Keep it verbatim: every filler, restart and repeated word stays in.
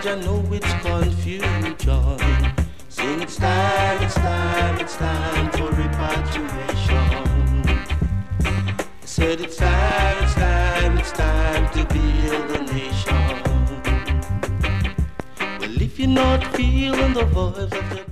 Lord, I know it's confusion. Sing it's time, it's time, it's time for repatriation. I said it's time, it's time, it's time to build a nation. Well, if you're not feeling the voice of the